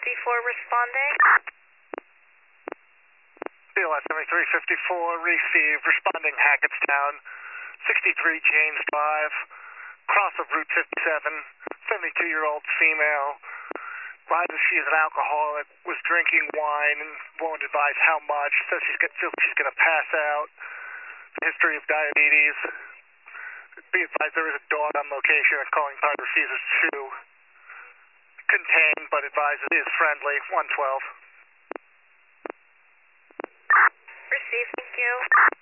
responding. CLS 7354, received, responding Hackettstown, 63 James Drive, cross of Route 57, 72-year-old female. Rises she is an alcoholic, was drinking wine and won't advise how much, says feels she's going to pass out. History of diabetes. Be advised there is a dog on location and calling card refuses to contain, but advises is friendly, 112. Received, thank you.